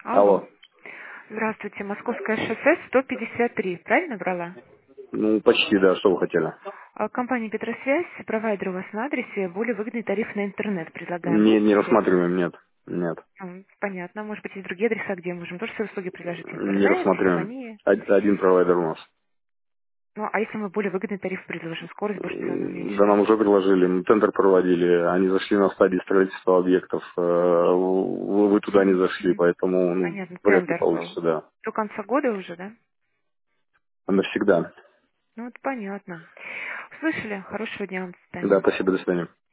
Алло. Алло. Здравствуйте. Московское шоссе 153. Правильно брала? Ну, почти, да. Что вы хотели? Компания Петросвязь, провайдер у вас на адресе, более выгодный тариф на интернет предлагаем. Есть Не интерес? рассматриваем, нет. Нет. Понятно. Может быть, есть другие адреса, где можем тоже свои услуги предложить? Не Интернет, рассматриваем. телефония. Один провайдер у нас. Ну, а если мы более выгодный тариф предложим? Скорость больше, цену меньше, Да, нам уже дальше? предложили. Мы тендер проводили. Они зашли на стадии строительства объектов. Вы туда не зашли, Мгм. поэтому Понятно. вряд ли Тендер был. получится, да. До конца года уже, да? Навсегда. Ну, это понятно. Слышали? Хорошего дня вам. До Да, свидания. спасибо, до свидания.